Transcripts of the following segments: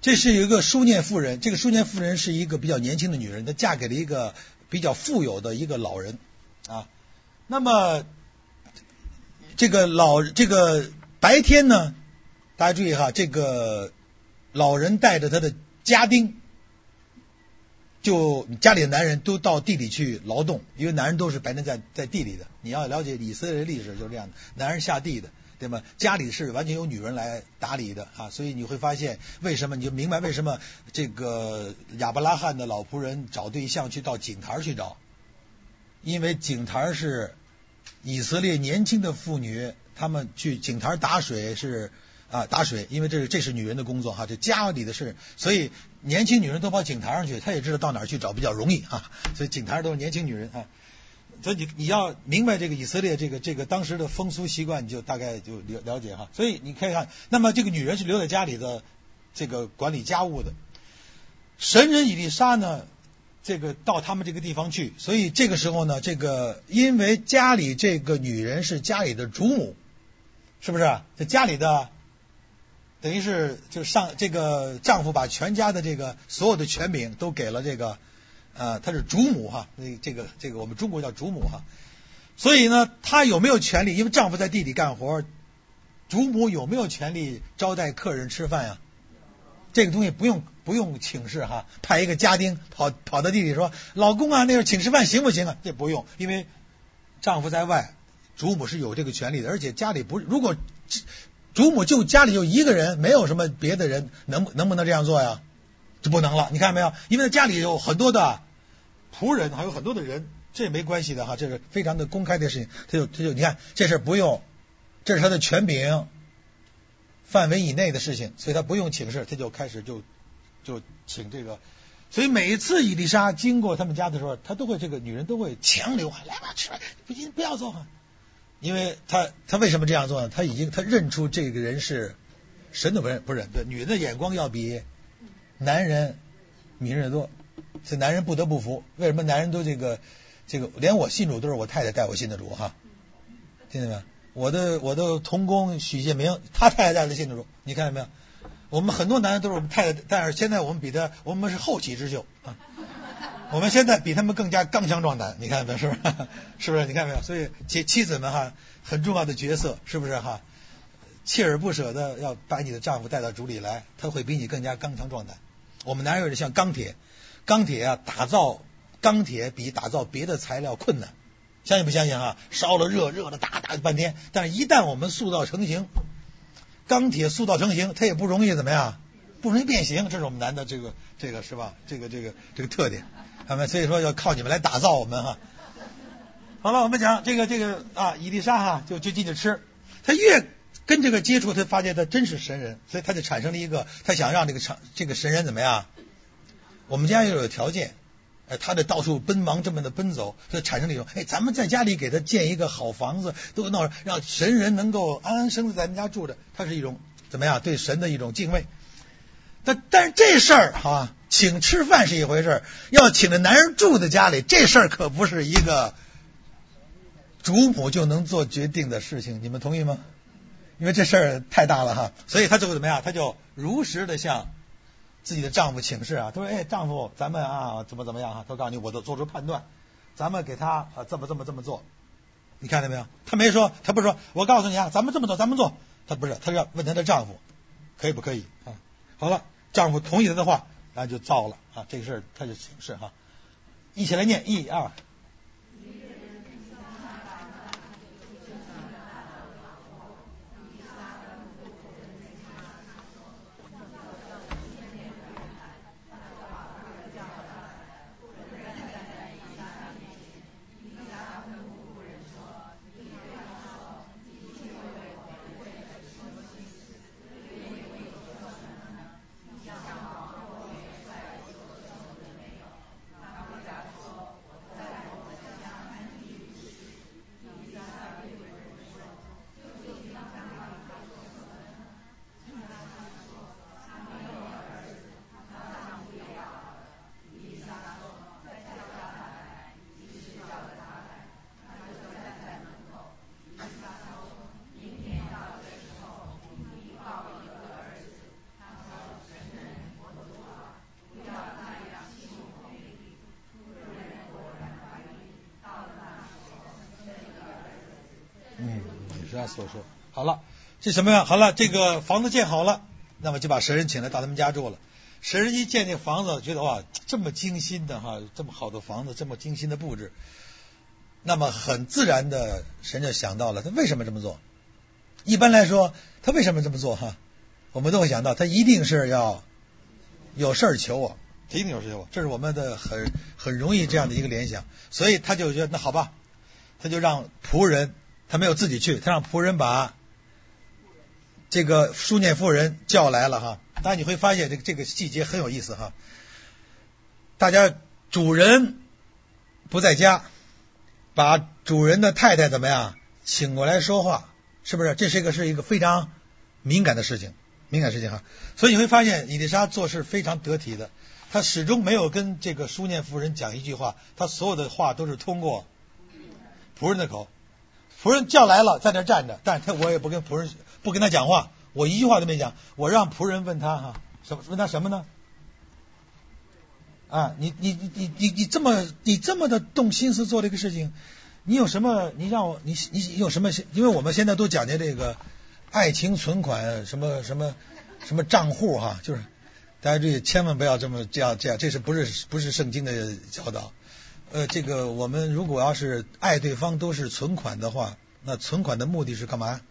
这是一个书念妇人，这个书念妇人是一个比较年轻的女人，她嫁给了一个比较富有的一个老人啊。那么这个白天呢，大家注意哈，这个老人带着他的家丁，就家里的男人都到地里去劳动，因为男人都是白天在地里的。你要了解以色列历史就是这样的，男人下地的，对吗？家里是完全由女人来打理的啊，所以你会发现为什么，你就明白为什么这个亚伯拉罕的老仆人找对象去到井台去找，因为井台是以色列年轻的妇女，她们去井台打水是打水，因为这是女人的工作哈，这家里的事，所以年轻女人都跑井台上去，她也知道到哪儿去找比较容易啊，所以井台都是年轻女人啊。所以你要明白这个以色列这个当时的风俗习惯，你就大概就了解哈。所以你可以看，那么这个女人是留在家里的，这个管理家务的。神人以利沙呢，这个到他们这个地方去，所以这个时候呢，这个因为家里这个女人是家里的主母，是不是？这家里的等于是就这个丈夫把全家的这个所有的权柄都给了这个她是主母哈，这个我们中国叫主母哈。所以呢，她有没有权利？因为丈夫在地里干活，主母有没有权利招待客人吃饭呀？这个东西不用请示哈，派一个家丁跑到地里说，老公啊，那个请吃饭行不行啊？这不用，因为丈夫在外，主母是有这个权利的，而且家里如果主母就家里就一个人，没有什么别的人，能不能这样做呀？就不能了，你看没有？因为家里有很多的仆人，还有很多的人，这也没关系的哈，这是非常的公开的事情。他就你看，这事不用，这是他的权柄范围以内的事情，所以他不用请示，他就开始就请这个。所以每一次以利沙经过他们家的时候，他都会这个女人都会强留来吧吃饭，不要做饭。因为他为什么这样做呢？他认出这个人是神的不是对，女人的眼光要比男人敏锐多，所以男人不得不服。为什么男人都这个连我信主都是我太太带我信的主哈？听见没有？我的同工许建明，他太太带他信的主，你看见没有？我们很多男人都是我们太太，但是现在我们是后起之秀啊。我们现在比他们更加刚强壮胆，你看没有？是不是？是不是？你看没有？所以妻子们哈，很重要的角色，是不是哈？锲而不舍的要把你的丈夫带到主里来，他会比你更加刚强壮胆。我们男人有点像钢铁啊，打造钢铁比打造别的材料困难，相信不相信啊？烧了热的打半天，但是一旦我们塑造成型，钢铁塑造成型，它也不容易怎么样？不容易变形，这是我们男的这个是吧？这个特点。所以说要靠你们来打造我们哈。好了，我们讲这个以利沙哈就进去吃，他越跟这个接触，他发现他真是神人，所以他就产生了一个，他想让这个神人怎么样？我们家又有条件，他得到处奔忙这么的奔走，所以产生了一种，咱们在家里给他建一个好房子，都闹让神人能够安安生生在咱们家住着，他是一种怎么样对神的一种敬畏。但是这事儿哈，请吃饭是一回事，要请着男人住在家里，这事儿可不是一个主母就能做决定的事情，你们同意吗？因为这事儿太大了哈，所以他就怎么样？他就如实的向自己的丈夫请示啊，他说：“丈夫，咱们怎么样哈？”他告诉你，我都做出判断，咱们给他这么做，你看见没有？他没说，他不是说我告诉你咱们这么做，他不是，他是要问他的丈夫可以不可以啊？好了。丈夫同意他的话，然后就造了这个事儿，他就请示哈，一起来念1、2。 样所说。好了，这什么呀？好了，这个房子建好了，那么就把神人请来到他们家住了。神人一见这房子，觉得哇，这么精心的哈，这么好的房子，这么精心的布置，那么很自然的，神就想到了他为什么这么做。一般来说，他为什么这么做哈？我们都会想到，他一定是要有事儿求我，他一定有事求我，这是我们的很容易这样的一个联想。所以他就觉得那好吧，他就让仆人，他没有自己去，他让仆人把这个书念妇人叫来了哈。当然你会发现这个细节很有意思哈。大家主人不在家，把主人的太太怎么样请过来说话，是不是？这是一个非常敏感的事情哈。所以你会发现以利沙做事非常得体的，他始终没有跟这个书念妇人讲一句话，他所有的话都是通过仆人的口。仆人叫来了，在那站着，但是我也不跟仆人不跟他讲话，我一句话都没讲，我让仆人问他哈，问他什么呢？啊，你这么的动心思做这个事情，你有什么？你让我你有什么？因为我们现在都讲究这个爱情存款什么账户哈，就是大家注意千万不要这样，这是不是圣经的教导？这个我们如果要是爱对方都是存款的话，那存款的目的是干嘛？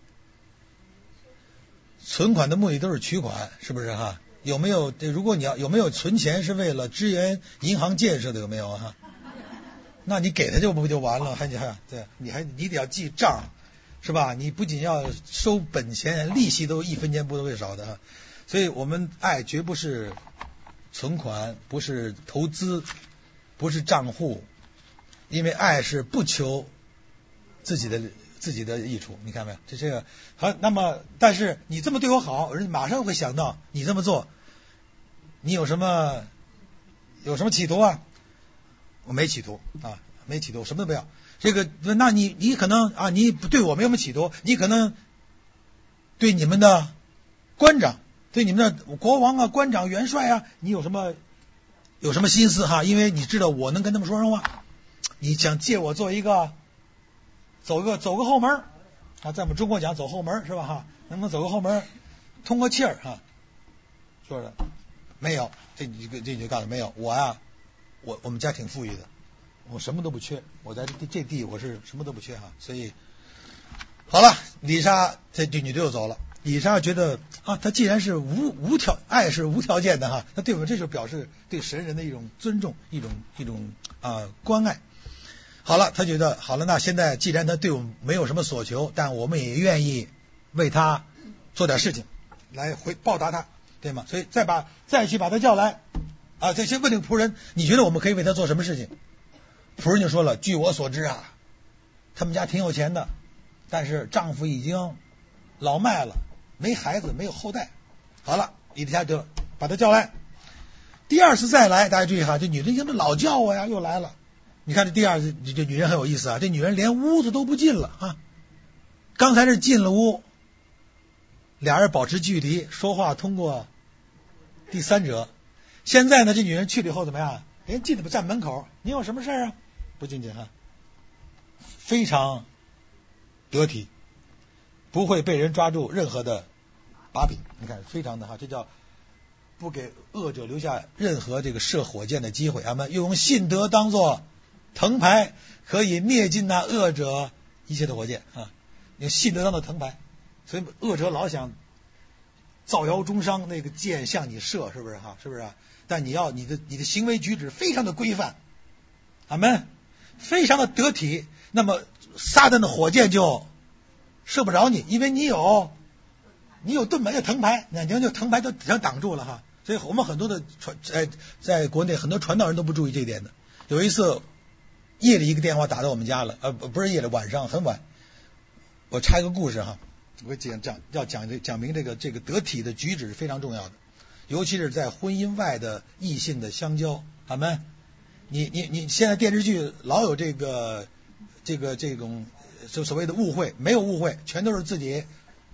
存款的目的都是取款，是不是哈？有没有？如果你有没有存钱是为了支援银行建设的，有没有哈？那你给他不就完了？对，你得要记账，是吧？你不仅要收本钱，利息都1分钱不会少的。所以我们爱绝不是存款，不是投资，不是账户，因为爱是不求自己的益处，你看没有？这个好。那么，但是你这么对我好，人马上会想到你这么做，你有什么企图啊？我没企图啊，没企图，什么都没有。这个，那你可能啊，你对我没有什么企图，你可能对你们的官长，对你们的国王啊、官长、元帅啊，你有什么心思哈？因为你知道我能跟他们说上话，你想借我做一个走个后门啊，在我们中国讲走后门是吧哈？能不能走个后门，通个气儿哈？说的没有，这你就告诉没有，我们家挺富裕的，我什么都不缺，我在这地我是什么都不缺哈。所以好了，以利沙这女的又走了。以利沙觉得啊，他既然是爱是无条件的哈，那对我们这就表示对神人的一种尊重，一种关爱。好了，他觉得好了，那现在既然他对我们没有什么所求，但我们也愿意为他做点事情来报答他，对吗？所以再去把他叫来啊，这些问这个仆人，你觉得我们可以为他做什么事情？仆人就说了，据我所知啊，他们家挺有钱的，但是丈夫已经老迈了，没孩子，没有后代。好了，以利沙就把他叫来。第二次再来，大家注意哈，这女人怎么老叫我呀？又来了。你看这第二次，这女人很有意思啊，这女人连屋子都不进了啊。刚才是进了屋，俩人保持距离，说话通过第三者。现在呢，这女人去了以后怎么样？连进都不站门口，你有什么事啊？不进去哈，非常得体，不会被人抓住任何的把柄。你看，非常的哈，这叫不给恶者留下任何这个射火箭的机会。俺们又用信德当作藤牌，可以灭尽那恶者一切的火箭啊！用信德当作藤牌，所以恶者老想造谣中伤，那个箭向你射，是不是哈？是不是啊？但你的行为举止非常的规范，俺们非常的得体，那么撒旦的火箭就射不着你，因为你有盾牌的藤牌，那就藤牌都全挡住了哈。所以我们很多的在国内很多传道人都不注意这一点的。有一次夜里一个电话打到我们家了，不是夜里，晚上很晚。我插一个故事哈，我讲明这个得体的举止是非常重要的，尤其是在婚姻外的异性的相交。俺们，你现在电视剧老有这种就所谓的误会，没有误会，全都是自己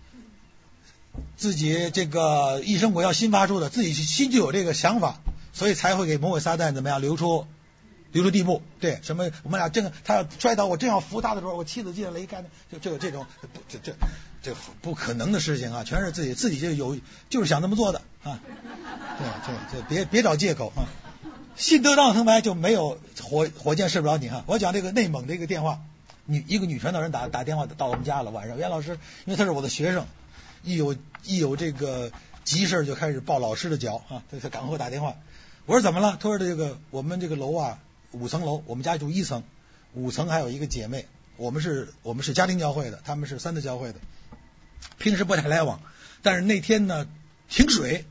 这个一生我要新发出的，自己心就有这个想法，所以才会给魔鬼撒旦怎么样留出流出地步，对，什么我们俩他要摔倒，我正要扶他的时候，我妻子进来一看，就这种这不可能的事情啊，全是自己就是想这么做的啊，对，别找借口啊。信得当头牌就没有火箭射不着你哈。我讲这个内蒙的一个电话，一个女传道人打电话到我们家了，晚上，袁老师，因为他是我的学生，一有这个急事就开始抱老师的脚啊，他赶快打电话。我说怎么了？他说这个我们这个楼啊，5层楼，我们家住1层，5层还有一个姐妹，我们是家庭教会的，他们是三德教会的，平时不太来往，但是那天呢停水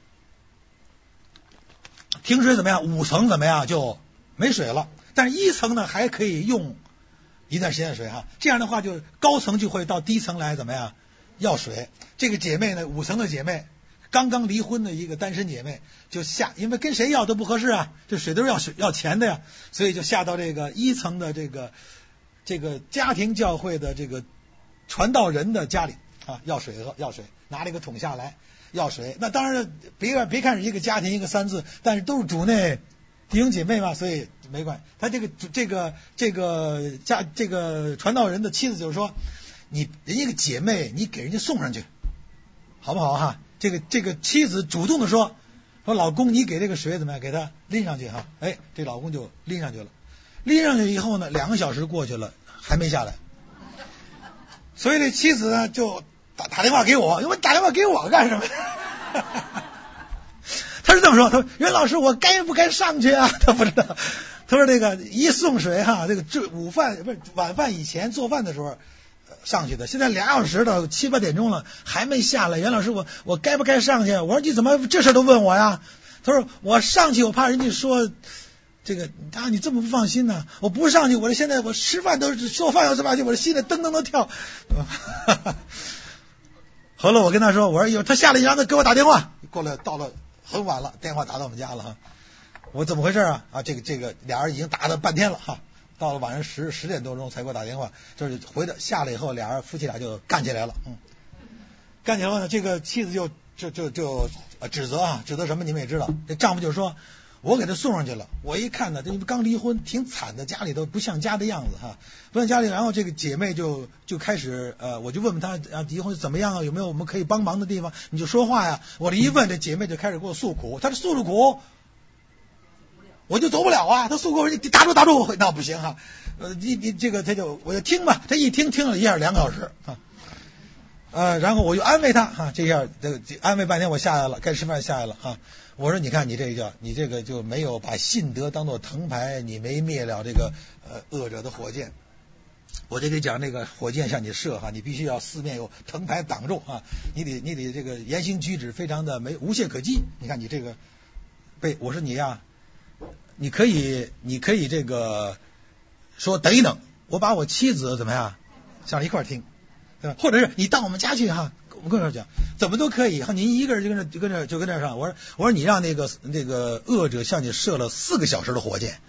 怎么样？5层怎么样就没水了，但是1层呢还可以用一段时间的水哈。这样的话，就高层就会到低层来怎么样要水。这个姐妹呢，5层的姐妹，刚刚离婚的一个单身姐妹，就因为跟谁要都不合适啊，这水都是要钱的呀，所以就下到这个1层的这个家庭教会的这个传道人的家里啊，要水，拿了一个桶下来要水。那当然别看是一个家庭一个3字，但是都是主内弟兄姐妹嘛，所以没关系。他这个传道人的妻子就是说，人家个姐妹你给人家送上去好不好哈？这个妻子主动的说老公你给这个水怎么样，给他拎上去哈。哎，这老公就拎上去了。拎上去以后呢，2个小时过去了还没下来，所以这妻子呢就打电话给我，因为打电话给我干什么？他是这么说，他说袁老师我该不该上去啊？他不知道，他说这个一送水哈，这个晚饭以前做饭的时候上去的，现在2小时了，7、8点钟了还没下来。袁老师我该不该上去？我说你怎么这事都问我呀？他说我上去我怕人家说这个你这么不放心呢？我不上去，现在我吃饭都是做饭要这么去，我的心里噔噔噔跳。后来我跟他说，我说他下来，你让他给我打电话。过来到了很晚了，电话打到我们家了哈。我怎么回事啊？这个俩人已经打了半天了哈。到了晚上10点多钟才给我打电话，就是下来以后，夫妻俩就干起来了。干起来了呢，这个妻子就指责什么？你们也知道，这丈夫就说。我给他送上去了，我一看呢，这刚离婚，挺惨的，家里头不像家的样子哈，不像家里。然后这个姐妹就开始我就问他以后怎么样啊，有没有我们可以帮忙的地方？你就说话呀。我这一问，这姐妹就开始给我诉苦，她诉苦，我就走不了啊。她诉苦，你打住，我那不行哈。你这个我就听吧，她一听了一下2个小时啊。然后我就安慰她这下安慰半天，我下来了，该吃饭下来了啊。我说你看你这个就没有把信德当做藤牌，你没灭了这个恶者的火箭。我就得讲那个火箭向你射哈，你必须要四面有藤牌挡住啊，你得这个言行举止非常的无懈可击。你看你这个我说你呀，你可以这个说等一等，我把我妻子怎么样上一块听，对吧？或者是你到我们家去哈。我跟他讲，怎么都可以。您一个人就跟这上。我说你让那个恶者向你射了4个小时的火箭，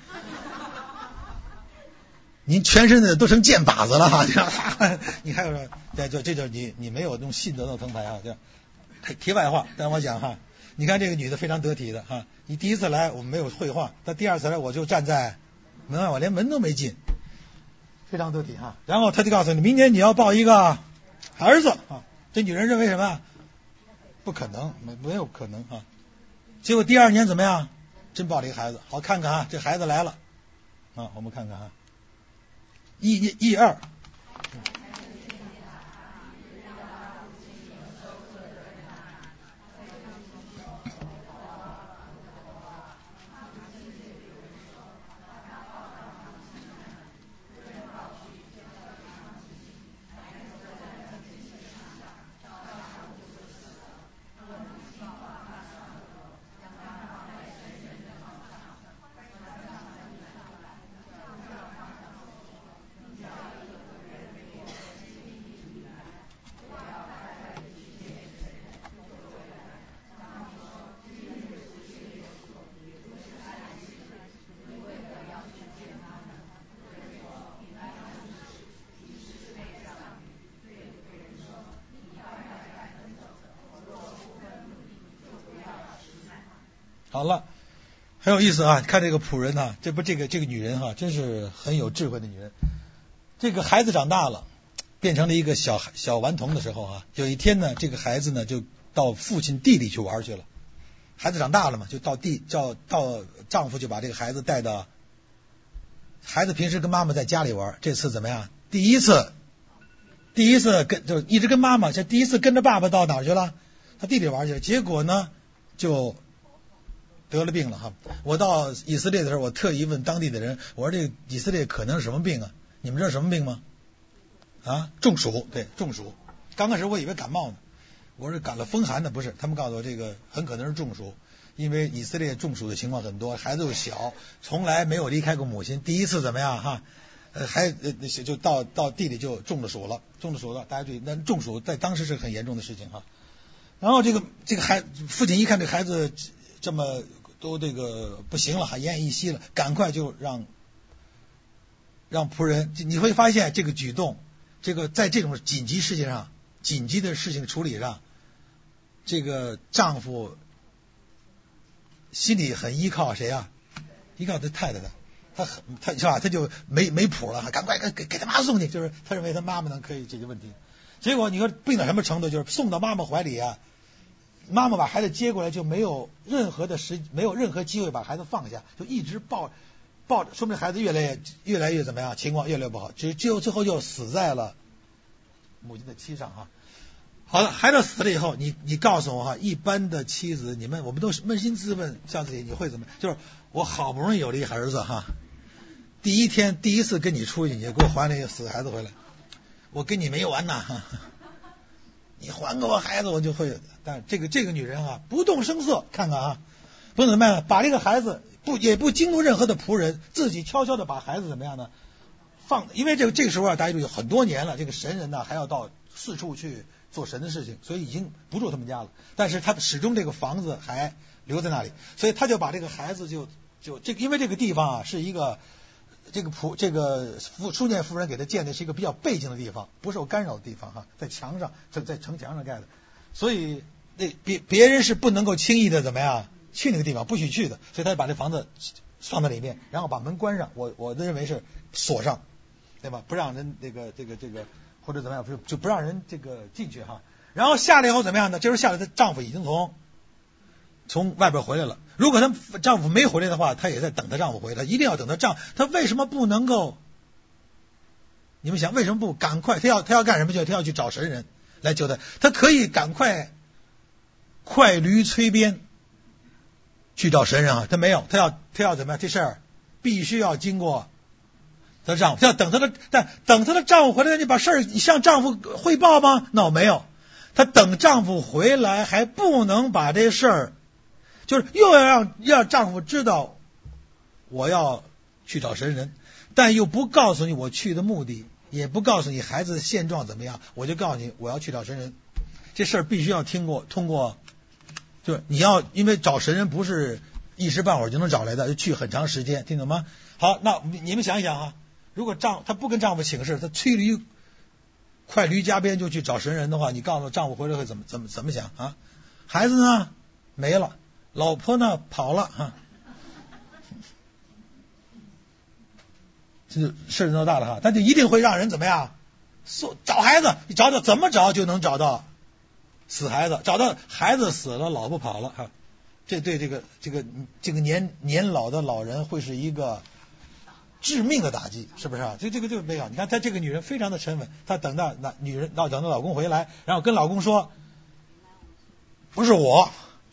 您全身的都成箭靶子了哈。你还有说，这就是你没有用信德的藤牌啊。这题外话，但我讲哈，你看这个女的非常得体的哈。你第一次来我们没有绘画，但第2次来我就站在门外，我连门都没进，非常得体哈。然后他就告诉你，明年你要抱一个儿子啊。这女人认为什么？不可能，没有可能啊！结果第2年怎么样？真抱了一个孩子。好，看看啊，这孩子来了啊，我们看看啊，1、2。好了， 很有意思啊！看这个仆人啊，这个女人哈、真是很有智慧的女人。这个孩子长大了，变成了一个小顽童的时候啊，有一天呢，这个孩子呢就到父亲地里去玩去了。孩子长大了嘛，就到丈夫就把这个孩子带到，孩子平时跟妈妈在家里玩，这次怎么样？第一次就一直跟妈妈，这第一次跟着爸爸到哪儿去了？他地里玩去了，结果呢就得了病了哈。我到以色列的时候，我特意问当地的人，我说这个以色列可能是什么病啊？你们知道什么病吗？啊，中暑，对，中暑。刚开始我以为感冒呢，我是感了风寒的，不是。他们告诉我这个很可能是中暑，因为以色列中暑的情况很多，孩子又小，从来没有离开过母亲，第一次怎么样哈？就到地里就中了暑了，大家注意，那中暑在当时是很严重的事情哈。然后这个父亲一看这孩子这么都这个不行了，还奄奄一息了，赶快就让仆人，你会发现这个举动，这个在这种紧急事情上、紧急的事情处理上，这个丈夫心里很依靠谁啊？依靠他太太的。他是吧？他就没谱了，赶快给他妈送去，就是他认为他妈妈能可以解决问题。结果你说病到什么程度？就是送到妈妈怀里啊，妈妈把孩子接过来就没有任何机会把孩子放下，就一直抱着，说明孩子越来越怎么样？情况越来越不好，只有最后就死在了母亲的膝上哈。好了，孩子死了以后，你告诉我哈，一般的妻子，我们都是扪心自问，像自己你会怎么？就是我好不容易有了一儿子哈。第一次跟你出去，你就给我还了一个死孩子回来，我跟你没完呐！你还给我孩子，我就会。但这个女人啊，不动声色，看看啊，不怎么样，把这个孩子也不惊动任何的仆人，自己悄悄的把孩子怎么样呢？因为这个时候啊，大家注意，很多年了，这个神人呢还要到四处去做神的事情，所以已经不住他们家了。但是他始终这个房子还留在那里，所以他就把这个孩子因为这个地方啊是一个。这个书念夫人给他建的是一个比较背景的地方，不受干扰的地方哈，在墙上，在城墙上盖的，所以别人是不能够轻易的怎么样去那个地方，不许去的，所以他就把这房子放在里面，然后把门关上，我的认为是锁上，对吧？不让人这个或者怎么样，就不让人这个进去哈。然后下来以后怎么样呢？这时候下来，她丈夫已经从外边回来了。如果她丈夫没回来的话，她也在等她丈夫回来，一定要等她为什么不能够？你们想为什么不赶快？她要干什么？她要去找神人来救她。她可以赶快驴催鞭去找神人啊，她没有，她要怎么样？这事儿必须要经过她丈夫，要等她的丈夫回来，你把事儿你向丈夫汇报吗？那我没有，她等丈夫回来还不能把这事儿。就是又要让丈夫知道我要去找神人，但又不告诉你我去的目的，也不告诉你孩子的现状怎么样，我就告诉你我要去找神人。这事儿必须要通过，就是你要因为找神人不是一时半会儿就能找来的，就去很长时间，听懂吗？好，那你们想一想啊，如果她不跟丈夫请示，她快驴加鞭就去找神人的话，你告诉丈夫回来会怎么想啊？孩子呢没了。老婆呢跑了哈，这就事闹大了哈，他就一定会让人怎么样？找孩子，你找怎么找就能找到死孩子，找到孩子死了，老婆跑了哈，这对这个年老的老人会是一个致命的打击，是不是啊？这个没有，你看她这个女人非常的沉稳，她等到等到老公回来，然后跟老公说，不是我，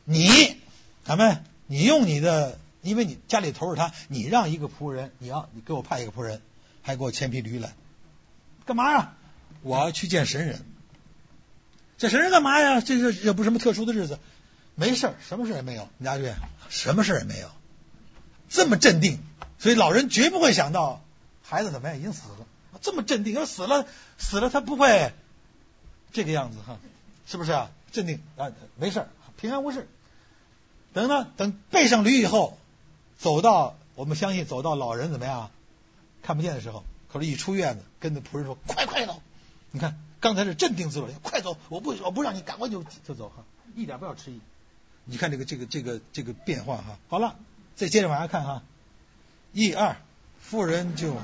你用你的，因为你家里头是他，你让一个仆人，你给我派一个仆人，还给我牵匹驴来，干嘛呀？我要去见神人。这神人干嘛呀？这不是什么特殊的日子，没事，什么事也没有。你家注意，什么事也没有，这么镇定，所以老人绝不会想到孩子怎么样已经死了，这么镇定，要死了他不会这个样子哈，是不是啊？镇定啊，没事，平安无事。等背上驴以后，我们相信走到老人怎么样看不见的时候，可是一出院子，跟那仆人说：“快走！你看刚才是镇定自若，快走！我不让你赶快就走哈，一点不要迟疑。你看这个变化哈。好了， 再接着往下看哈，1、2，妇人就。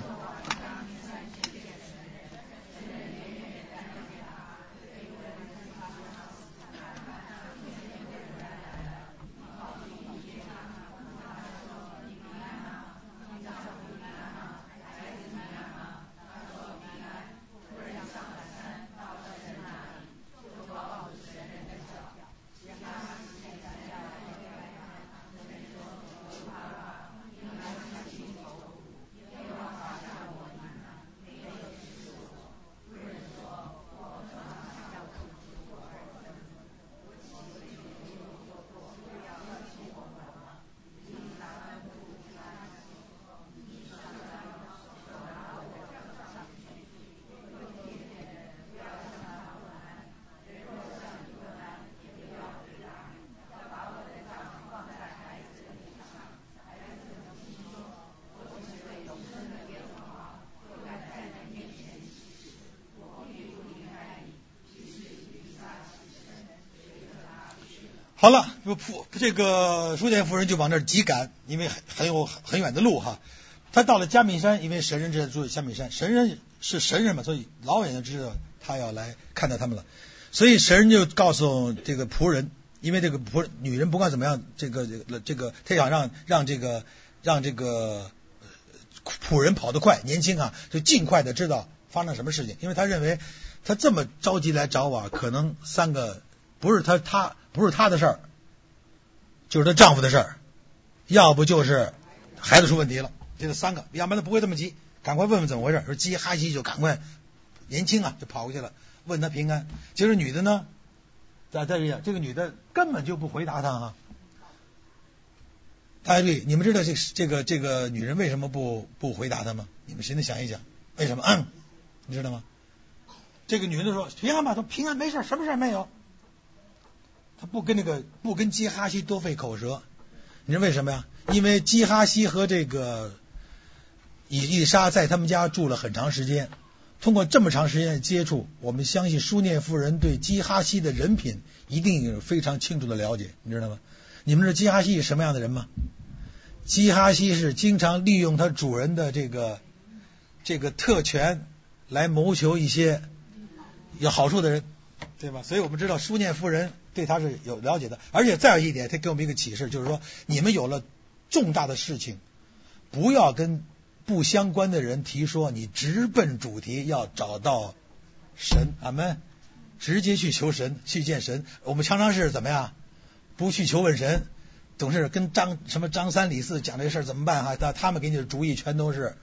好了，这个书店妇人就往那儿急赶，因为很远的路哈。他到了迦密山，因为神人正在住迦密山，神人是神人嘛，所以老远就知道他要来看到他们了。所以神人就告诉这个仆人，因为这个女人不管怎么样，这个他想让这个仆人跑得快，年轻啊，就尽快的知道发生什么事情，因为他认为他这么着急来找我，可能3个不是他的事儿，就是她丈夫的事儿，要不就是孩子出问题了，这3个，要不然他不会这么急，赶快问问怎么回事。说基哈西就赶快年轻啊，就跑过去了，问他平安。其实女的呢，在这里这个女的根本就不回答他啊。大家注意，你们知道这个女人为什么不回答他吗？你们现在想一想，为什么？你知道吗？这个女人就说平安吧，说平安没事，什么事没有。他不跟基哈西多费口舌，你知道为什么呀？因为基哈西和这个以利沙在他们家住了很长时间，通过这么长时间的接触，我们相信书念夫人对基哈西的人品一定有非常清楚的了解，你知道吗？你们知道基哈西是什么样的人吗？基哈西是经常利用他主人的这个特权来谋求一些有好处的人，对吧？所以我们知道书念夫人对他是有了解的，而且再有一点，他给我们一个启示，就是说你们有了重大的事情，不要跟不相关的人提说，你直奔主题，要找到神，阿们，直接去求神，去见神。我们常常是怎么样，不去求问神，总是跟张三李四讲这事儿怎么办哈？他们给你的主意全都是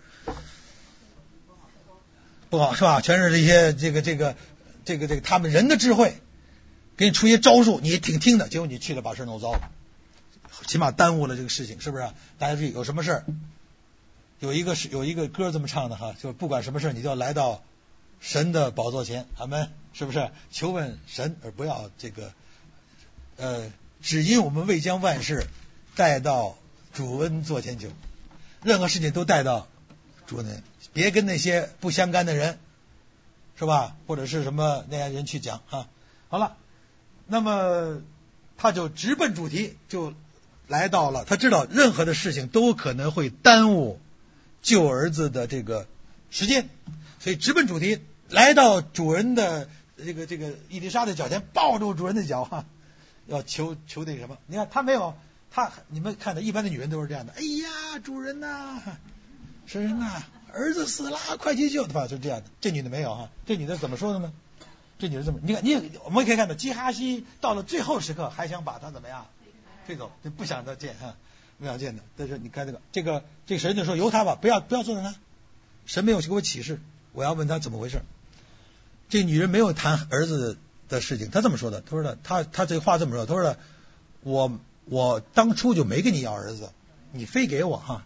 不好，是吧？全是这些这个他们人的智慧。给你出一些招数，你也挺听的，结果你去了把事弄糟了，起码耽误了这个事情，是不是？大家注意，有什么事有一个歌这么唱的哈，就不管什么事你就要来到神的宝座前，阿们，是不是？求问神，而不要这个只因我们未将万事带到主恩座前求，任何事情都带到主恩，别跟那些不相干的人，是吧？或者是什么那些人去讲啊。好了。那么他就直奔主题，就来到了。他知道任何的事情都可能会耽误救儿子的这个时间，所以直奔主题，来到主人的这个伊丽莎的脚前，抱住主人的脚哈，要求那个什么。你看他没有，你们看的一般的女人都是这样的。哎呀，主人呐，神人呐，儿子死了，快去救他吧，就这样的。这女的没有哈，这女的怎么说的呢？这女的这么，你看，我们可以看到，基哈西到了最后时刻还想把他怎么样推走，就不想再见哈，不想见的。但是你看这个神就说由他吧，不要做他，神没有给我启示，我要问他怎么回事。这女人没有谈儿子的事情，她这么说的，她说的，她这话这么说，她说的，我当初就没跟你要儿子，你非给我哈，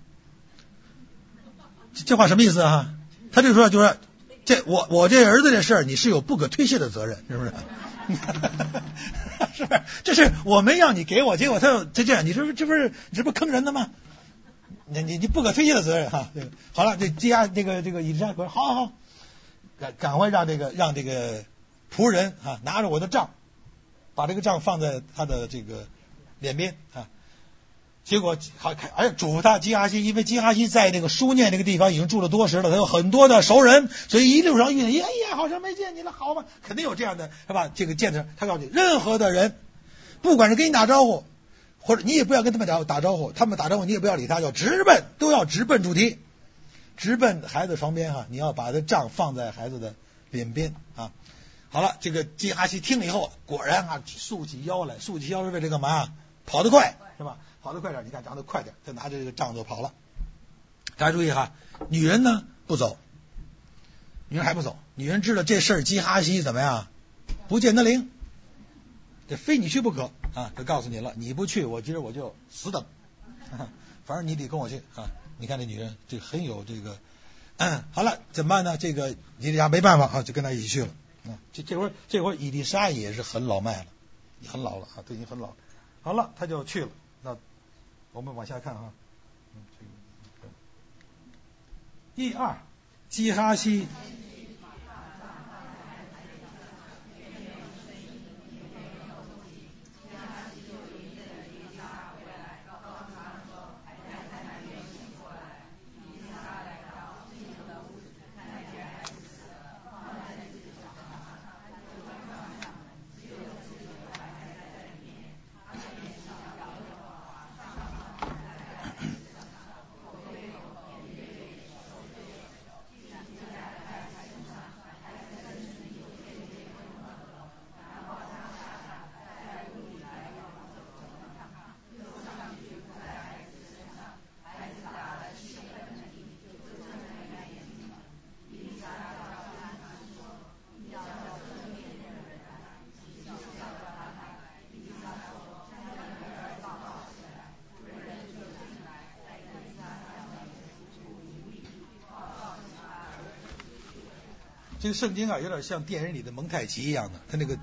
这话什么意思啊？他这说就是。我这儿子这事儿，你是有不可推卸的责任，是不是？是不是？这是我没让你给我，结果他这样，你这不是坑人的吗？你不可推卸的责任哈。好了，这以利沙说好，赶快让这个仆人啊拿着我的杖，把这个杖放在他的这个脸边啊。 结果而且嘱咐他基哈西，因为基哈西在那个书念那个地方已经住了多时了，他有很多的熟人，所以一路上遇见，哎呀，好长没见你了，好吧，肯定有这样的，是吧？这个见着他告诉你，任何的人，不管是跟你打招呼，或者你也不要跟他们打招呼，他们打招呼你也不要理他，都要直奔主题，直奔孩子床边哈，你要把这杖放在孩子的脸边啊。好了，这个基哈西听了以后，果然啊，竖起腰来，竖起腰是为了干嘛？跑得快，是吧？跑得快点，你看长得快点，就拿着这个杖就跑了。大家注意哈，女人呢不走，女人还不走，女人知道这事儿基哈西怎么样，不见得灵，这非你去不可啊！就告诉你了，你不去，我今儿我就死等，反正你得跟我去啊！你看这女人这很有这个，好了，怎么办呢？这个伊丽莎没办法啊，就跟他一起去了。这会儿伊丽莎也是很老迈了，也很老了啊，都已经很老了。好了，他就去了。那我们往下看哈。第二，基哈西这个圣经啊，有点像电影里的蒙太奇一样的，它那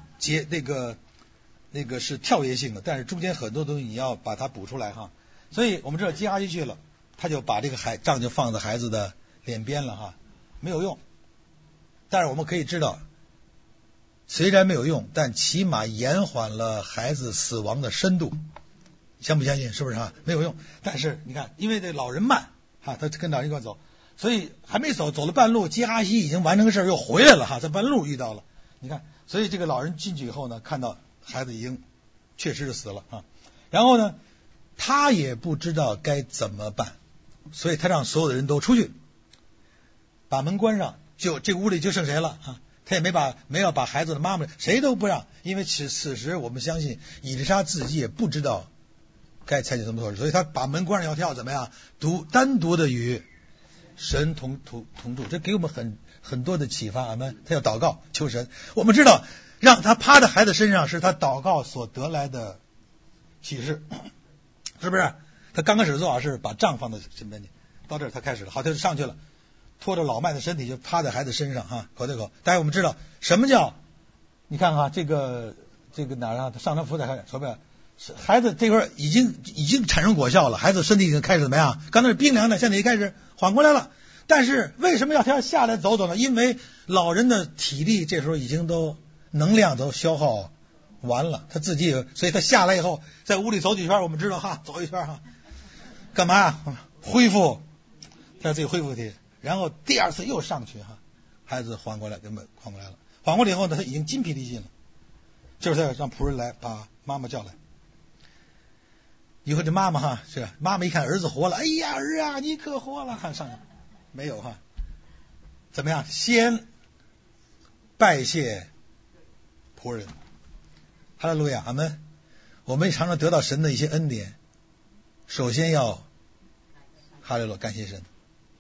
个是跳跃性的，但是中间很多东西你要把它补出来哈。所以我们知道基哈西去了，他就把这个杖就放在孩子的脸边了哈，没有用。但是我们可以知道，虽然没有用，但起码延缓了孩子死亡的深度。相不相信？是不是哈？没有用。但是你看，因为这老人慢哈，他跟老人一块走。所以还没走了半路，基哈西已经完成事又回来了哈，在半路遇到了，你看，所以这个老人进去以后呢，看到孩子已经确实是死了啊，然后呢，他也不知道该怎么办，所以他让所有的人都出去，把门关上，就这个屋里就剩谁了啊？他也没有把孩子的妈妈谁都不让，因为此时我们相信伊丽莎自己也不知道该采取什么措施，所以他把门关上，要怎么样单独的与神同住，这给我们很多的启发。他要祷告求神。我们知道，让他趴在孩子身上是他祷告所得来的启示，是不是？他刚开始做法是把杖放在身边去，到这儿他开始了，好，他就上去了，拖着老迈的身体就趴在孩子身上哈，口对口。大家我们知道什么叫？你看哈，这个哪儿啊？他上床扶在孩手边，孩子这块已经产生果效了，孩子身体已经开始怎么样？刚才是冰凉的，现在也开始缓过来了。但是为什么他要下来走走呢？因为老人的体力这时候已经能量都消耗完了，他自己所以他下来以后在屋里走几圈，我们知道哈，走一圈哈，干嘛呀？恢复，他自己恢复体力，然后第二次又上去哈，孩子缓过来，根本缓过来了。缓过来以后呢，他已经筋疲力尽了，就是他让仆人来把妈妈叫来。以后这妈妈哈，是妈妈一看儿子活了，哎呀儿啊，你可活了，看上去没有哈？怎么样？先拜谢仆人，哈利路亚，阿们。我们常常得到神的一些恩典，首先要哈利路亚，感谢神。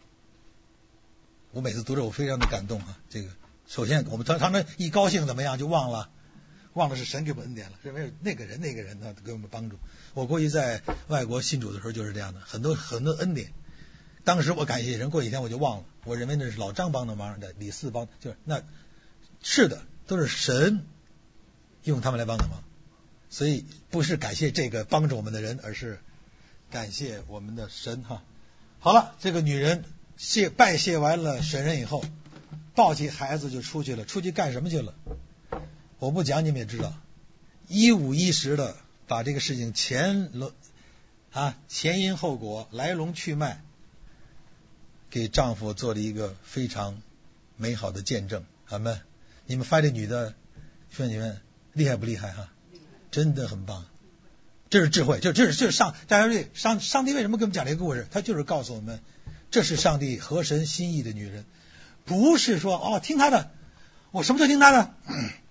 我每次读着我非常的感动啊。这个首先我们常常一高兴怎么样就忘了是神给我们恩典了，认为那个人他给我们帮助。我过去在外国信主的时候就是这样的，很多恩典。当时我感谢神，过几天我就忘了，我认为那是老张帮的忙的，李四帮，就是那是的，都是神用他们来帮的忙，所以不是感谢这个帮助我们的人，而是感谢我们的神哈。好了，这个女人拜谢完了神人以后，抱起孩子就出去了，出去干什么去了？我不讲你们也知道，一五一十的把这个事情前因后果、来龙去脉，给丈夫做了一个非常美好的见证。阿们。你们发现这女的，兄弟们厉害不厉害哈？真的很棒，这是智慧，这是上帝为什么给我们讲这个故事？他就是告诉我们，这是上帝合神心意的女人，不是说听他的，我什么都听他的，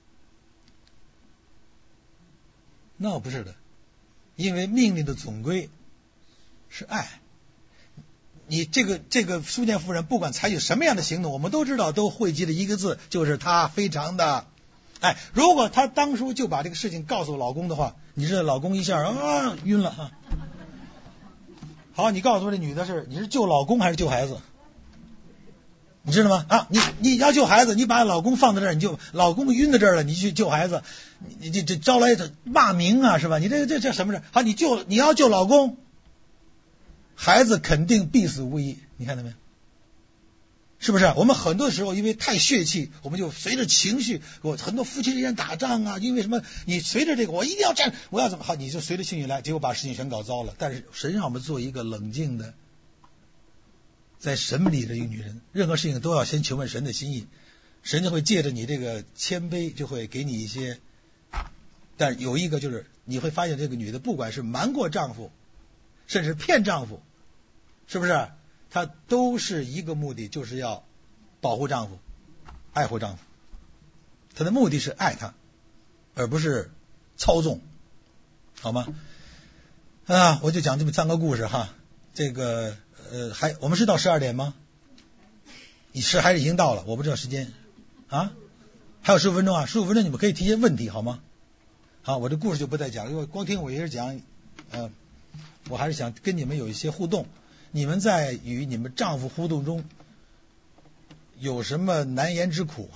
那不是的，因为命令的总归是爱。你这个苏念夫人不管采取什么样的行动，我们都知道都汇集了一个字，就是她非常的爱。如果她当初就把这个事情告诉老公的话，你知道老公一下晕了好，你告诉我这女的你是救老公还是救孩子？你知道吗？你要救孩子，你把老公放在这儿，你就老公晕在这儿了，你去救孩子，你这招来骂名啊，是吧？你这什么事？好，你要救老公，孩子肯定必死无疑，你看到没有？是不是？我们很多时候因为太血气，我们就随着情绪，很多夫妻之间打仗啊，因为什么？你随着这个，我一定要战，我要怎么好？你就随着情绪来，结果把事情全搞糟了。但是神让我们做一个冷静的，在神里的一个女人，任何事情都要先求问神的心意，神就会借着你这个谦卑，就会给你一些。但有一个就是你会发现，这个女的不管是瞒过丈夫，甚至骗丈夫，是不是？她都是一个目的，就是要保护丈夫，爱护丈夫。她的目的是爱他，而不是操纵，好吗？我就讲这么3个故事哈。这个我们是到12点吗？还是已经到了？我不知道时间还有15分钟15分钟你们可以提些问题好吗？好，我这故事就不再讲，因为光听我一人讲，我还是想跟你们有一些互动。你们在与你们丈夫互动中有什么难言之苦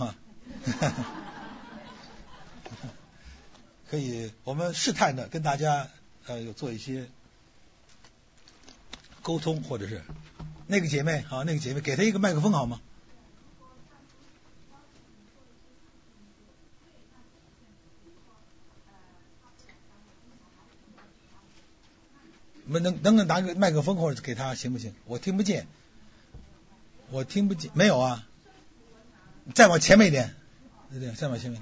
可以我们试探的跟大家有做一些沟通，或者是那个姐妹给她一个麦克风好吗？能不能拿个麦克风或者给他行不行？我听不见，没有啊，再往前面一点，对，再往前面。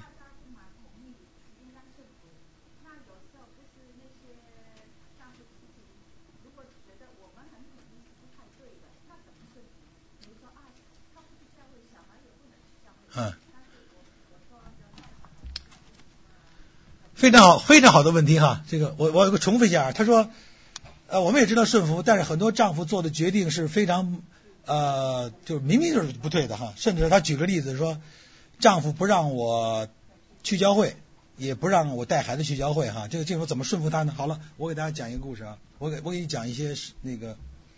非常好，非常好的问题哈。这个我有个重复一下，他说我们也知道顺服，但是很多丈夫做的决定是非常就是明明就是不对的哈。甚至他举个例子说，丈夫不让我去教会，也不让我带孩子去教会哈。这个时候怎么顺服他呢？好了，我给大家讲一个故事我给你讲一些那个。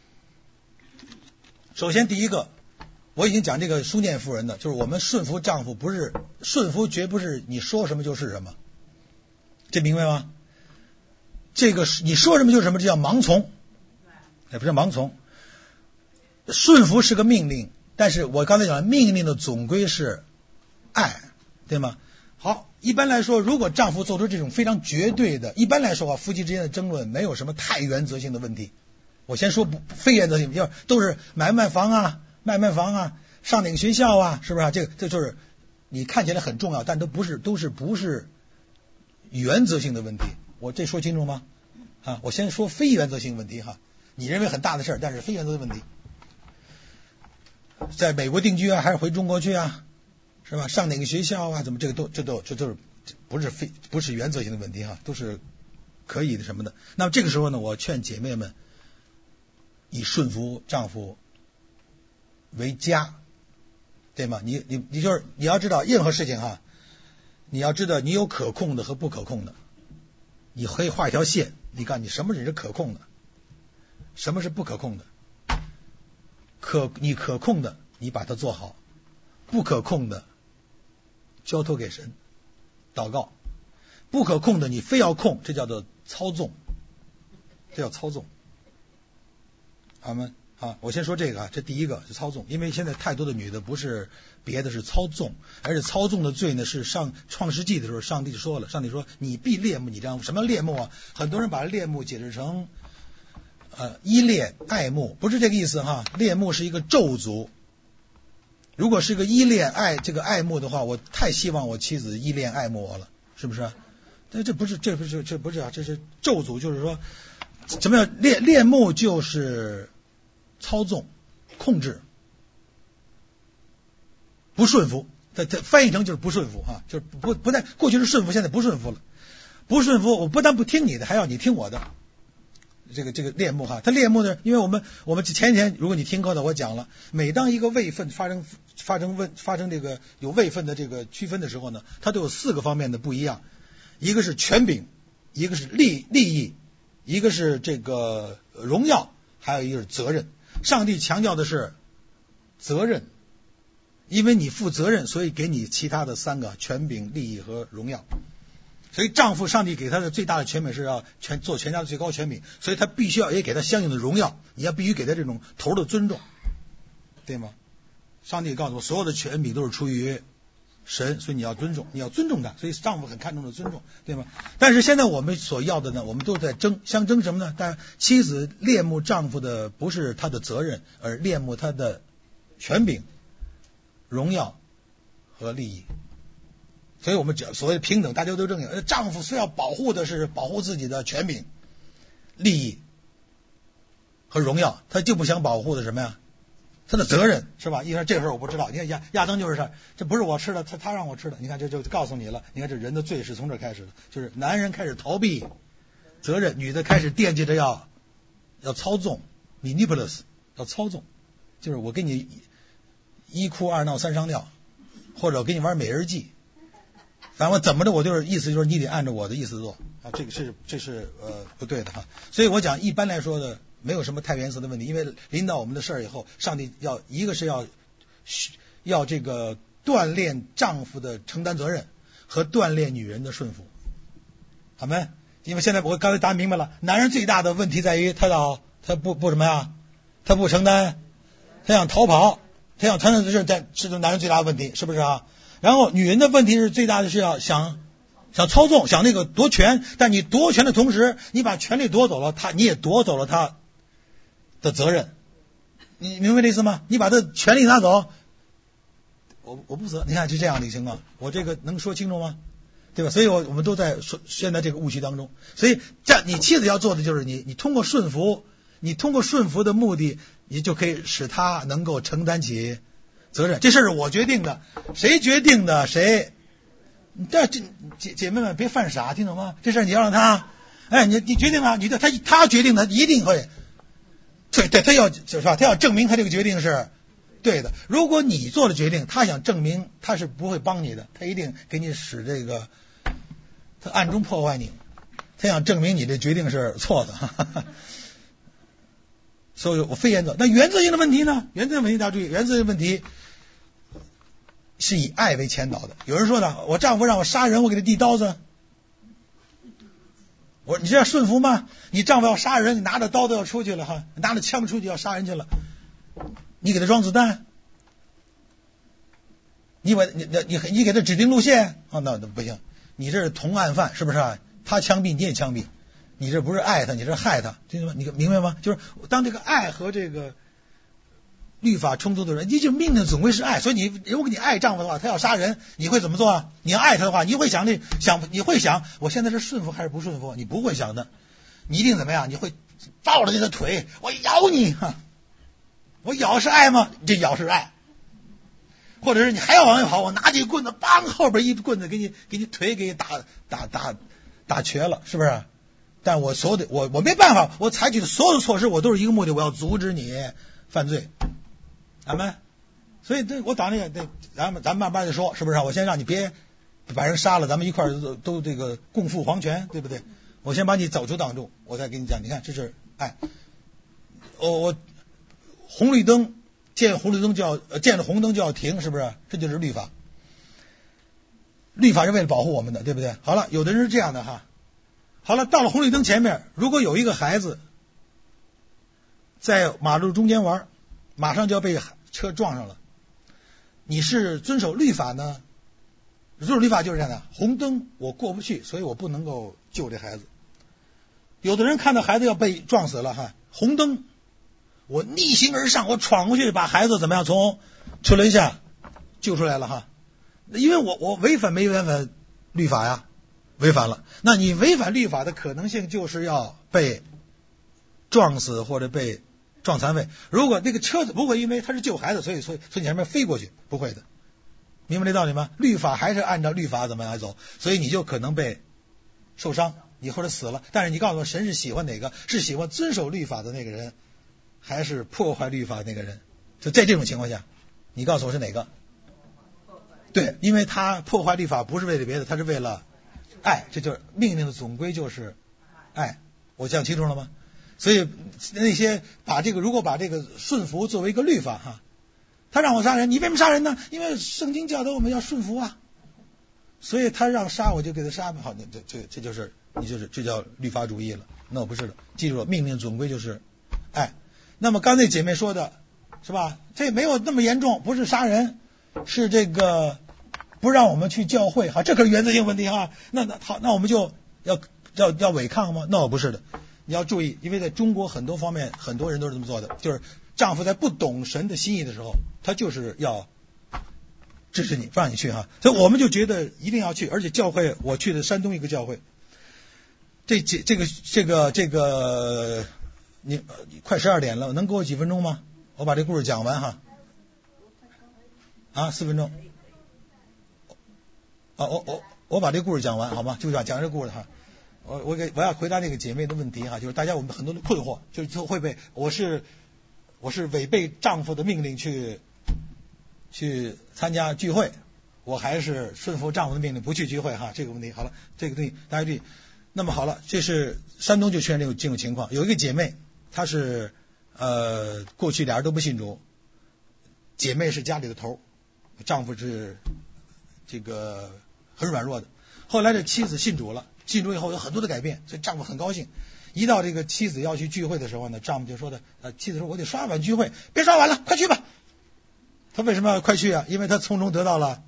首先第一个，我已经讲这个苏念夫人的，就是我们顺服丈夫，不是顺服，绝不是你说什么就是什么，这明白吗？这个你说什么就是什么，这叫盲从，不是盲从。顺服是个命令，但是我刚才讲命令的总归是爱，对吗？好，一般来说，如果丈夫做出这种非常绝对的，一般来说夫妻之间的争论没有什么太原则性的问题。我先说非原则性，都是买不买房啊，卖上哪个学校啊，是不是这就是你看起来很重要，但都不是原则性的问题。我这说清楚吗？我先说非原则性问题哈，你认为很大的事，但是非原则的问题。在美国定居还是回中国去是吧？上哪个学校怎么这都是不是原则性的问题都是可以的什么的。那么这个时候呢，我劝姐妹们以顺服丈夫为佳，对吗？你就是你要知道任何事情你要知道你有可控的和不可控的，你可以画一条线，你告诉你什么是可控的，什么是不可控的。你可控的你把它做好，不可控的交托给神祷告，不可控的你非要控，这叫做操纵，这叫操纵。阿们。我先说这个这第一个是操纵，因为现在太多的女的不是别的，是操纵，而且操纵的罪呢是创世纪的时候上帝说了，上帝说你必恋慕你丈夫。什么恋慕很多人把恋慕解释成依恋爱慕，不是这个意思哈。恋慕是一个咒诅。如果是个依恋爱慕的话，我太希望我妻子依恋爱慕我了，是不是？但这不是啊，这是咒诅，就是说，怎么样？恋慕就是操纵、控制、不顺服。它翻译成就是不顺服哈，就是不但过去是顺服，现在不顺服了。不顺服，我不但不听你的，还要你听我的。这个恋慕哈，他恋慕的，因为我们前几天如果你听课的，我讲了，每当一个位分发生这个有位分的这个区分的时候呢，它都有4个方面的不一样，一个是权柄，一个是利益，一个是这个荣耀，还有一个是责任。上帝强调的是责任，因为你负责任，所以给你其他的3个权柄、利益和荣耀。所以丈夫上帝给他的最大的权柄是要做全家的最高权柄，所以他必须要也给他相应的荣耀，你要必须给他这种头的尊重，对吗？上帝告诉我，所有的权柄都是出于神，所以你要尊重他，所以丈夫很看重的尊重，对吗？但是现在我们所要的呢，我们都在相争什么呢？但妻子恋慕丈夫的不是他的责任，而恋慕他的权柄、荣耀和利益。所以我们所谓的平等，大家都正经。丈夫虽要保护的是保护自己的权柄、利益和荣耀，他就不想保护的什么呀？他的责任，是吧？因为这事我不知道。你看亚当就是这不是我吃的，他让我吃的。你看这就告诉你了。你看这人的罪是从这开始的，就是男人开始逃避责任，女的开始惦记着要操纵 ，manipulate 要操纵，就是我给你1哭2闹3上吊，或者我给你玩美人计。反正我怎么着，我就是意思就是你得按照我的意思做啊，这是不对的哈。所以我讲一般来说的没有什么太原则的问题，因为临到我们的事儿以后，上帝一个是要这个锻炼丈夫的承担责任和锻炼女人的顺服，好没？因为现在我刚才答明白了，男人最大的问题在于他不什么呀？他不承担，他想逃跑，他想承担责任，是男人最大的问题，是不是啊？然后女人的问题是最大的是要想操纵，想那个夺权，但你夺权的同时，你把权力夺走了，你也夺走了他的责任，你明白这意思吗？你把他的权力拿走，我不责，你看就这样的情况，我这个能说清楚吗？对吧？所以我们都在现在这个误区当中，所以你妻子要做的就是你通过顺服，的目的，你就可以使他能够承担起责任。这事是我决定的，谁决定的谁？这姐妹们别犯傻，听懂吗？这事你要让他，你决定了，他决定，他一定会，对，他要是吧？他要证明他这个决定是对的。如果你做了决定，他想证明他是不会帮你的，他一定给你使这个，他暗中破坏你，他想证明你这决定是错的。所以我非原则，那原则性的问题呢？原则性问题大家注意，原则性问题是以爱为前导的。有人说呢，我丈夫让我杀人，我给他递刀子，你这样顺服吗？你丈夫要杀人，你拿着刀子要出去了哈，拿着枪出去要杀人去了，你给他装子弹，你给他指定路线啊，那不行，你这是同案犯，是不是啊？他枪毙你也枪毙，你这不是爱他，你这是害他，听懂吗？你明白吗？就是当这个爱和这个律法冲突的人，你就命令总归是爱，所以如果你爱丈夫的话，他要杀人，你会怎么做啊？你要爱他的话，你会想我现在是顺服还是不顺服？你不会想的，你一定怎么样？你会抱着你的腿，我咬你，我咬是爱吗？这咬是爱，或者是你还要往外跑，我拿起棍子，梆，后边一棍子给你腿给打瘸了，是不是？但我没办法，我采取的所有的措施，我都是一个目的，我要阻止你犯罪。阿们，所以我讲这个，咱慢慢的说，是不是？我先让你别把人杀了，咱们一块儿都这个共赴黄泉，对不对？我先把你走出当中，我再跟你讲，你看这是爱。我红绿灯见红绿灯见了红灯就要停，是不是？这就是律法。律法是为了保护我们的，对不对？好了，有的人是这样的哈。好了，到了红绿灯前面，如果有一个孩子在马路中间玩，马上就要被车撞上了，你是遵守律法呢？遵守律法就是这样的，红灯我过不去，所以我不能够救这孩子。有的人看到孩子要被撞死了哈， 红灯，我逆行而上，我闯过去把孩子怎么样从车轮下救出来了哈。因为我违反没违反律法呀？违反了。那你违反律法的可能性就是要被撞死或者被撞残废。如果那个车子不会因为他是救孩子，所以你前面飞过去，不会的。明白这道理吗？律法还是按照律法怎么来走，所以你就可能被受伤，你或者死了。但是你告诉我，神是喜欢哪个？是喜欢遵守律法的那个人，还是破坏律法的那个人？就在这种情况下，你告诉我是哪个？对，因为他破坏律法不是为了别的，他是为了爱，这就是命令的总归就是爱。我讲清楚了吗？所以那些如果把这个顺服作为一个律法哈，他让我杀人，你为什么杀人呢？因为圣经教导我们要顺服啊，所以他让杀我就给他杀吧。好，这就是这叫律法主义了。那不是的，记住了，命令总归就是爱。那么刚才姐妹说的是吧？这没有那么严重，不是杀人，是这个不让我们去教会哈，这可是原则性问题哈。那好，那我们就要违抗吗？那不是的，你要注意，因为在中国很多方面，很多人都是这么做的，就是丈夫在不懂神的心意的时候，他就是要支持你，不让你去哈。所以我们就觉得一定要去，而且教会我去的山东一个教会，这个，你快12点了，能给我几分钟吗？我把这故事讲完哈。4分钟。我把这故事讲完好吗？就讲这故事哈。我要回答那个姐妹的问题哈，就是大家我们很多的困惑，就会被我是违背丈夫的命令去参加聚会，我还是顺服丈夫的命令不去聚会哈。这个问题好了，这个东西大家注意。那么好了，这是山东就出现这种情况，有一个姐妹，她是过去俩人都不信主，姐妹是家里的头，丈夫是这个很软弱的。后来这妻子信主了，信主以后有很多的改变，所以丈夫很高兴。一到这个妻子要去聚会的时候呢，丈夫就说的妻子说我得刷碗聚会，别刷碗了，快去吧。他为什么要快去啊？因为他从中得到了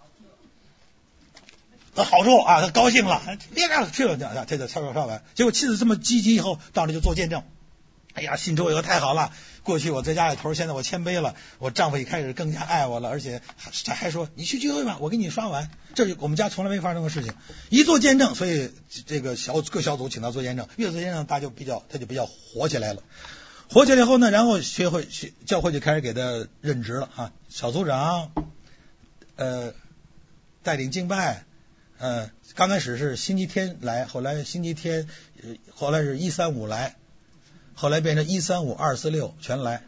好处啊，他高兴了，别干了，去了，这就刷碗。结果妻子这么积极以后，到那就做见证。哎呀，信主以后太好了！过去我在家里头，现在我谦卑了，我丈夫也开始更加爱我了，而且还说你去聚会吧，我给你刷碗。这是我们家从来没发生过事情，一做见证，所以这个各小组请他做见证，越做见证他就比较火起来了。火起来以后呢，然后教会就开始给他任职了啊，小组长，带领敬拜，刚开始是星期天来，后来星期天，后来是1、3、5来。后来变成1、3、5、2、4、6全来，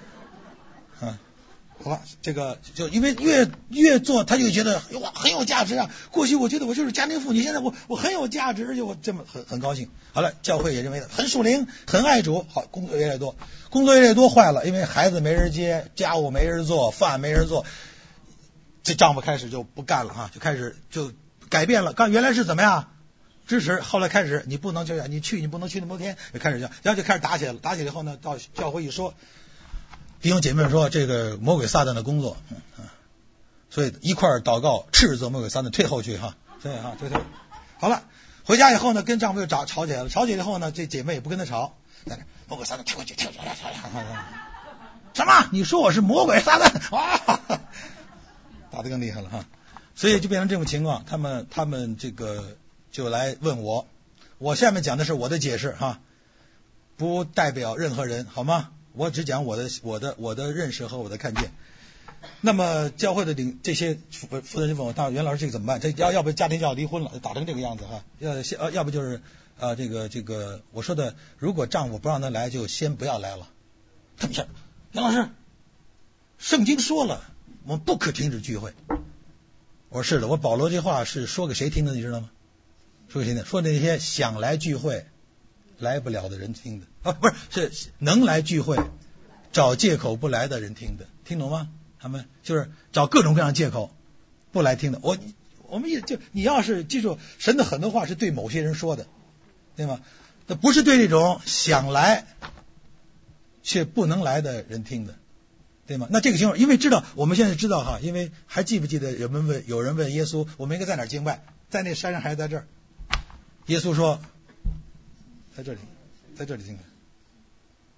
好吧，这个就因为越做他就觉得哇很有价值啊。过去我觉得我就是家庭妇女，现在我很有价值，而且我这么很高兴。好了，教会也认为很属灵，很爱主。好，工作越来越多坏了，因为孩子没人接，家务没人做，饭没人做，这丈夫开始就不干了啊，就开始就改变了。原来是怎么样？支持，后来开始你不能这样，你不能去那么多天，就开始这样，然后就开始打起来了。打起来以后呢，到教会一说，弟兄姐妹说这个魔鬼撒旦的工作，所以一块祷告，斥责魔鬼撒旦退后去哈，对哈，退。好了，回家以后呢，跟丈夫又吵起来了。吵起来以后呢，这姐妹也不跟他吵，魔鬼撒旦退过去，什么？你说我是魔鬼撒旦啊？打得更厉害了哈，所以就变成这种情况，他们这个。就来问我下面讲的是我的解释哈，不代表任何人好吗？我只讲我的认识和我的看见。那么教会的这些负责人问我，袁老师这个怎么办？这要不家庭就要离婚了，打成这个样子哈。要不就是这个我说的，如果丈夫不让他来，就先不要来了。他们想，袁老师，圣经说了，我们不可停止聚会。我说是的，我保罗这话是说给谁听的，你知道吗？说那些想来聚会来不了的人听的不是能来聚会找借口不来的人听的，听懂吗？他们就是找各种各样的借口不来听的。我们也就你要是记住，神的很多话是对某些人说的，对吗？那不是对这种想来却不能来的人听的，对吗？那这个情况，因为我们现在知道哈，因为还记不记得有人问耶稣，我们应该在哪儿敬拜？在那山上还是在这儿？耶稣说在这里敬拜。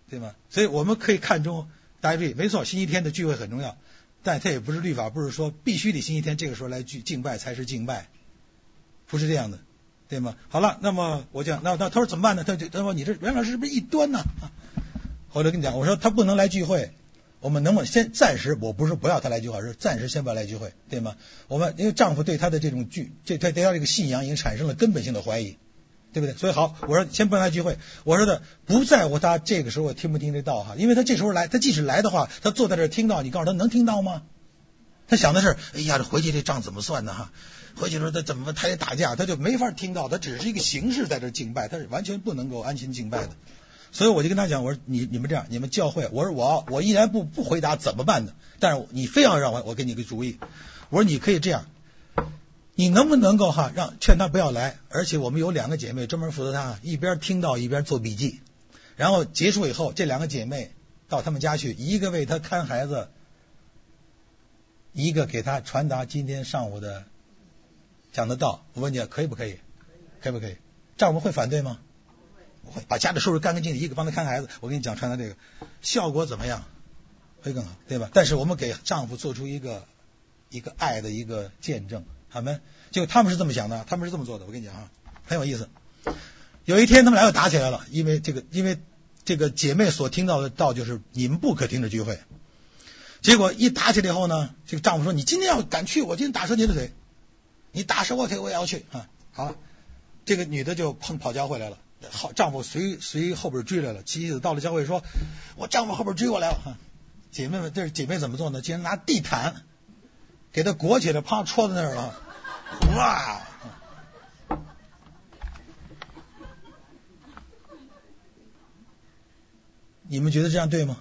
对吗？所以我们可以看中，大家注意，没错，星期天的聚会很重要，但它也不是律法，不是说必须得星期天这个时候来敬拜才是敬拜，不是这样的，对吗？好了，那么我讲，那他说怎么办呢？他说你这袁老师是不是异端呢？后来跟你讲，我说他不能来聚会，我们能不能先暂时，我不是不要他来聚会，是暂时先不要来聚会，对吗？我们因为丈夫对他的这种对他这个信仰已经产生了根本性的怀疑，对不对？所以好，我说先不让他聚会，我说的不在乎他这个时候听不听这道哈，因为他这时候来，他即使来的话，他坐在这儿听到，你告诉他能听到吗？他想的是，哎呀，这回去这账怎么算呢哈？回去说他怎么他也打架，他就没法听到，他只是一个形式在这敬拜，他是完全不能够安心敬拜的。所以我就跟他讲，我说你们这样，你们教会，我说我依然不回答怎么办的，但是你非要让我给你个主意，我说你可以这样，你能不能够让劝他不要来，而且我们有2个姐妹专门负责他一边听到一边做笔记，然后结束以后，这2个姐妹到他们家去，一个为他看孩子，一个给他传达今天上午的讲的道。我问你可以不可以？可以不可以？丈夫会反对吗？会，把家里收拾干干净净，一个帮他看孩子。我跟你讲，传达这个效果怎么样？会更好，对吧？但是我们给丈夫做出一个爱的一个见证，他们结果他们是这么想的，他们是这么做的。我跟你讲啊，很有意思。有一天他们2个打起来了，因为这个姐妹所听到的道就是你们不可听的聚会。结果一打起来以后呢，这个丈夫说：“你今天要敢去，我今天打折你的腿，你打折我腿，我也要去啊！”好，这个女的就跑教会来了。丈夫随后边追来了，妻子到了教会说：“我丈夫后边追过来了。”姐妹们，这姐妹怎么做呢？竟然拿地毯给他裹起来，啪戳在那儿了，哇！你们觉得这样对吗？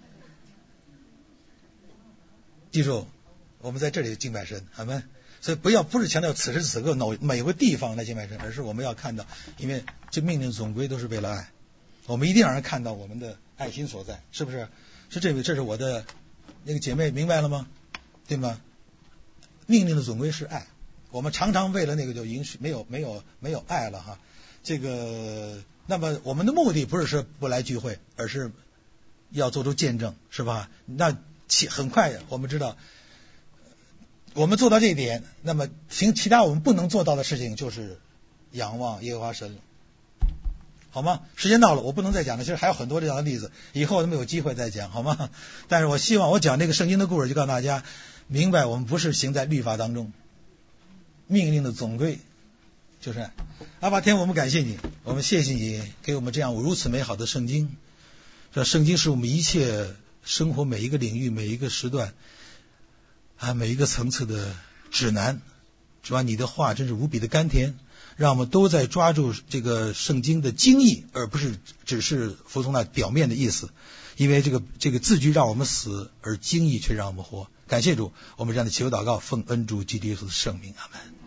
记住，我们在这里敬拜神，阿们。所以不是强调此时此刻每个地方来敬拜神，而是我们要看到，因为这命令总归都是为了爱，我们一定让人看到我们的爱心所在，是不是？是这是我的那个姐妹明白了吗？对吗？命令的总归是爱，我们常常为了那个就允许没有爱了哈。这个那么我们的目的不是说不来聚会，而是要做出见证，是吧？那很快我们知道。我们做到这一点，那么其他我们不能做到的事情就是仰望耶和华神了，好吗？时间到了，我不能再讲了，其实还有很多这样的例子，以后咱们有机会再讲，好吗？但是我希望我讲这个圣经的故事，就告诉大家明白，我们不是行在律法当中，命令的总归就是爱。阿爸天父，我们感谢你，我们谢谢你给我们这样如此美好的圣经，这圣经是我们一切生活每一个领域每一个时段每一个层次的指南。主啊，你的话真是无比的甘甜，让我们都在抓住这个圣经的精义，而不是只是服从那表面的意思。因为这个字句让我们死，而精义却让我们活。感谢主，我们这样的祈求祷告，奉恩主基督耶稣的圣名，阿们。